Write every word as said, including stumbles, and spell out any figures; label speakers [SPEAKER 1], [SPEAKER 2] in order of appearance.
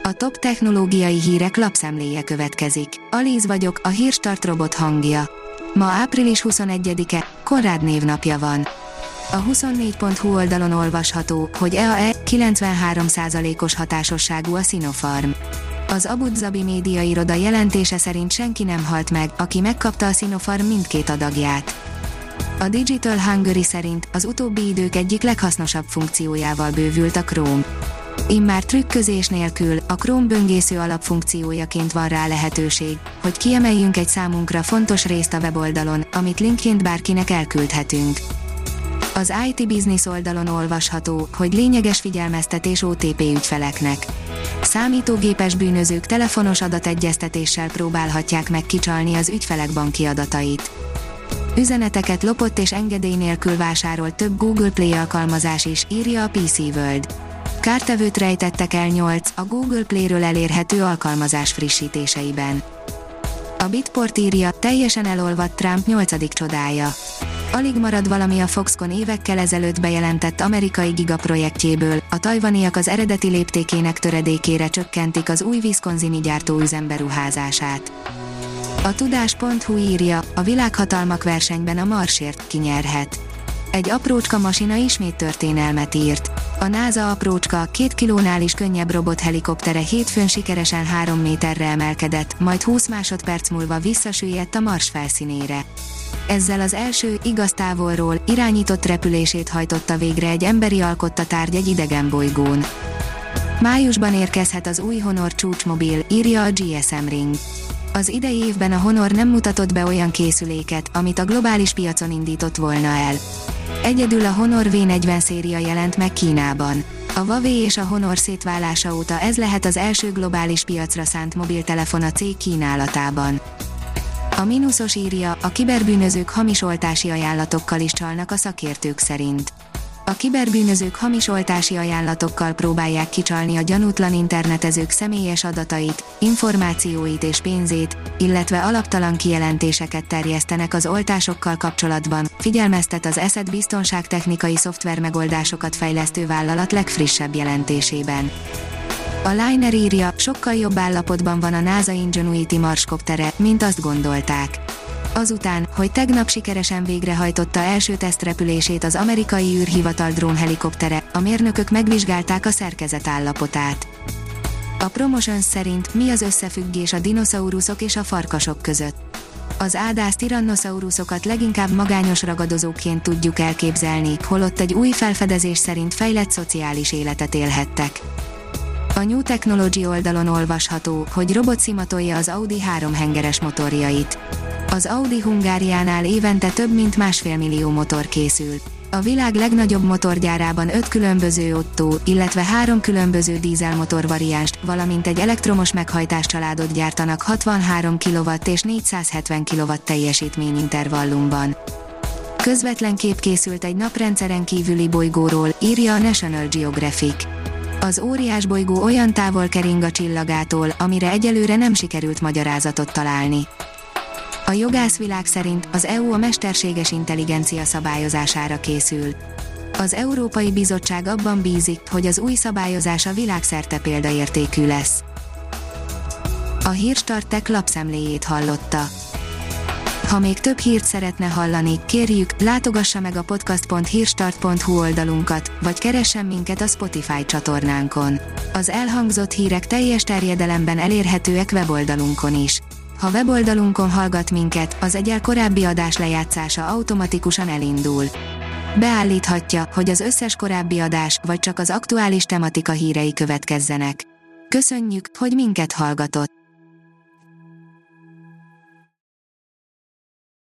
[SPEAKER 1] A top technológiai hírek lapszemléje következik. Alíz vagyok, a Hírstart robot hangja. Ma április huszonegyedike, Konrád névnapja van. A huszonnégy pont hu oldalon olvasható, hogy e á e kilencvenhárom százalékos hatásosságú a Sinopharm. Az Abu Dhabi média iroda jelentése szerint senki nem halt meg, aki megkapta a Sinopharm mindkét adagját. A Digital Hungary szerint az utóbbi idők egyik leghasznosabb funkciójával bővült a Chrome. Immár trükközés nélkül, a Chrome böngésző alapfunkciójaként van rá lehetőség, hogy kiemeljünk egy számunkra fontos részt a weboldalon, amit linkként bárkinek elküldhetünk. Az i té Business oldalon olvasható, hogy lényeges figyelmeztetés o té pé ügyfeleknek. Számítógépes bűnözők telefonos adategyeztetéssel próbálhatják meg kicsalni az ügyfelek banki adatait. Üzeneteket lopott és engedély nélkül vásárolt több Google Play alkalmazás is, írja a pé cé World. Kártevőt rejtettek el nyolc a Google Play-ről elérhető alkalmazás frissítéseiben. A Bitport írja, teljesen elolvadt Trump nyolcadik csodája. Alig marad valami a Foxconn évekkel ezelőtt bejelentett amerikai gigaprojektjéből, a tajvaniak az eredeti léptékének töredékére csökkentik az új wisconsini gyártóüzem beruházását. A tudás pont hu írja, a világhatalmak versenyben a Marsért kinyerhet. Egy aprócska masina ismét történelmet írt. A NASA aprócska, két kilónál is könnyebb robothelikoptere hétfőn sikeresen három méterre emelkedett, majd húsz másodperc múlva visszasüllyedt a Mars felszínére. Ezzel az első, igaz távolról, irányított repülését hajtotta végre egy emberi alkotta tárgy egy idegen bolygón. Májusban érkezhet az új Honor csúcsmobil, írja a gé es em Ring. Az idei évben a Honor nem mutatott be olyan készüléket, amit a globális piacon indított volna el. Egyedül a Honor vé negyven széria jelent meg Kínában. A Huawei és a Honor szétválása óta ez lehet az első globális piacra szánt mobiltelefon a cég kínálatában. A mínuszos írja, a kiberbűnözők hamis oltási ajánlatokkal is csalnak a szakértők szerint. A kiberbűnözők hamis oltási ajánlatokkal próbálják kicsalni a gyanútlan internetezők személyes adatait, információit és pénzét, illetve alaptalan kijelentéseket terjesztenek az oltásokkal kapcsolatban, figyelmeztet az Asset biztonságtechnikai szoftvermegoldásokat fejlesztő vállalat legfrissebb jelentésében. A Liner írja, sokkal jobb állapotban van a NASA Ingenuity marskoptere, mint azt gondolták. Azután, hogy tegnap sikeresen végrehajtotta első tesztrepülését az amerikai űrhivatal drónhelikoptere, a mérnökök megvizsgálták a szerkezet állapotát. A Promotions szerint mi az összefüggés a dinoszauruszok és a farkasok között. Az ádász tirannozaurusokat leginkább magányos ragadozóként tudjuk elképzelni, holott egy új felfedezés szerint fejlett szociális életet élhettek. A New Technology oldalon olvasható, hogy robot szimatolja az Audi háromhengeres motorjait. Az Audi Hungáriánál évente több mint másfél millió motor készül. A világ legnagyobb motorgyárában öt különböző Otto, illetve három különböző dízelmotor variánst, valamint egy elektromos meghajtáscsaládot gyártanak hatvanhárom kilowatt és négyszázhetven kilowatt teljesítményintervallumban. Közvetlen kép készült egy naprendszeren kívüli bolygóról, írja a National Geographic. Az óriás bolygó olyan távol kering a csillagától, amire egyelőre nem sikerült magyarázatot találni. A jogászvilág szerint az é u a mesterséges intelligencia szabályozására készül. Az Európai Bizottság abban bízik, hogy az új szabályozás a világszerte példaértékű lesz. A Hírstart Tech lapszemléjét hallotta. Ha még több hírt szeretne hallani, kérjük, látogassa meg a podcast pont hírstart pont hu oldalunkat, vagy keressen minket a Spotify csatornánkon. Az elhangzott hírek teljes terjedelemben elérhetőek weboldalunkon is. Ha weboldalunkon hallgat minket, az egyel korábbi adás lejátszása automatikusan elindul. Beállíthatja, hogy az összes korábbi adás, vagy csak az aktuális tematika hírei következzenek. Köszönjük, hogy minket hallgatott!